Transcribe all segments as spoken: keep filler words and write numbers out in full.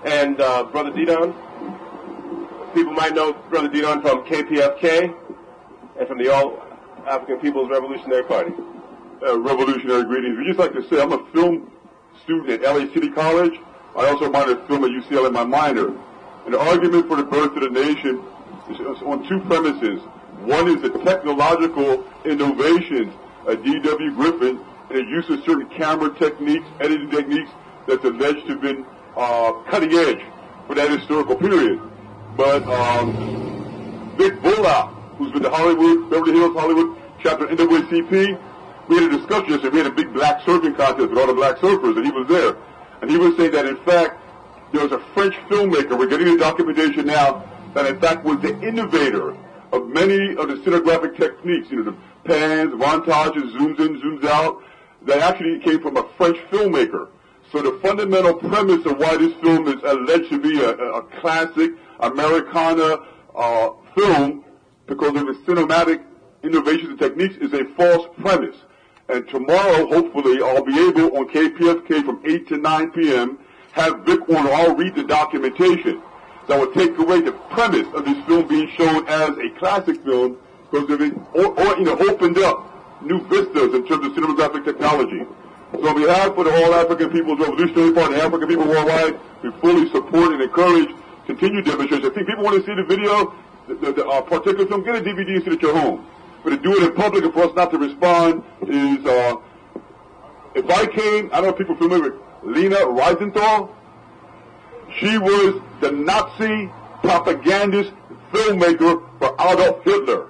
and uh, Brother Didon. People might know Brother Didon from K P F K and from the All African People's Revolutionary Party. Uh, revolutionary greetings. We just like to say I'm a film student at L A City College. I also minored film at U C L A, my minor. And the argument for the birth of the nation is on two premises. One is the technological innovations of D W Griffin and the use of certain camera techniques, editing techniques that's alleged to have been uh, cutting edge for that historical period. But um, Vic Bulla, who's with the Hollywood, Beverly Hills Hollywood chapter N double A C P, we had a discussion yesterday. We had a big black surfing contest with all the black surfers, and he was there. And he was saying that, in fact, there was a French filmmaker, we're getting the documentation now, that in fact was the innovator of many of the cinematographic techniques, you know, the pans, montages, zooms in, zooms out, that actually came from a French filmmaker. So the fundamental premise of why this film is alleged to be a, a classic Americana uh, film, because of its cinematic innovations and techniques, is a false premise. And tomorrow, hopefully, I'll be able, on K P F K from eight to nine p.m., have Vic Warner, I'll read the documentation that will take away the premise of this film being shown as a classic film, because of it, or, or you know, opened up new vistas in terms of cinematographic technology. So on behalf of the All African People's Revolutionary Party, African people worldwide, we fully support and encourage continued demonstrations. I think people want to see the video, the, the, the uh, particular film, get a D V D and sit at your home. But to do it in public and for us not to respond is, uh, if I came, I don't know if people are familiar with Lena Riefenstahl. She was the Nazi propagandist filmmaker for Adolf Hitler.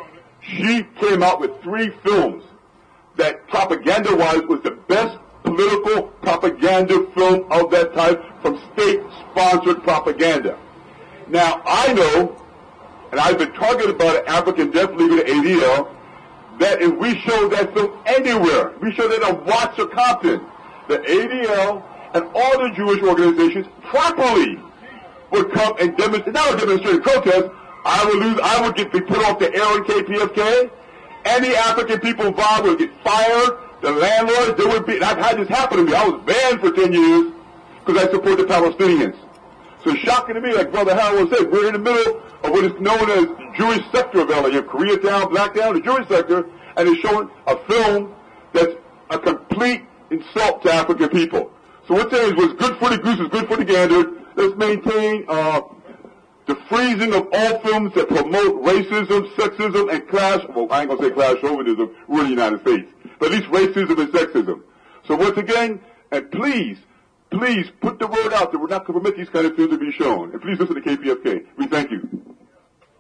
She came out with three films that propaganda-wise was the best political propaganda film of that type from state-sponsored propaganda. Now, I know, and I've been targeted by the African Death League of the A D L, that if we show that film anywhere, we show that on Watts or Compton, the A D L and all the Jewish organizations properly would come and demonstrate, not a demonstrated protest, I would lose, I would get be put off the air on K P F K. Any African people involved would get fired. The landlords, they would be, and I've had this happen to me. I was banned for ten years because I support the Palestinians. So it's shocking to me, like Brother Howard said, we're in the middle of what is known as the Jewish sector of L A. You have Koreatown, Blacktown, the Jewish sector, and it's showing a film that's a complete insult to African people. So what's saying is what's good for the goose is good for the gander. Let's maintain uh, the freezing of all films that promote racism, sexism, and class, well, I ain't going to say class chauvinism, we're in the United States, but at least racism and sexism. So once again, and please, please put the word out that we're not going to permit these kind of films to be shown. And please listen to K P F K. We thank you.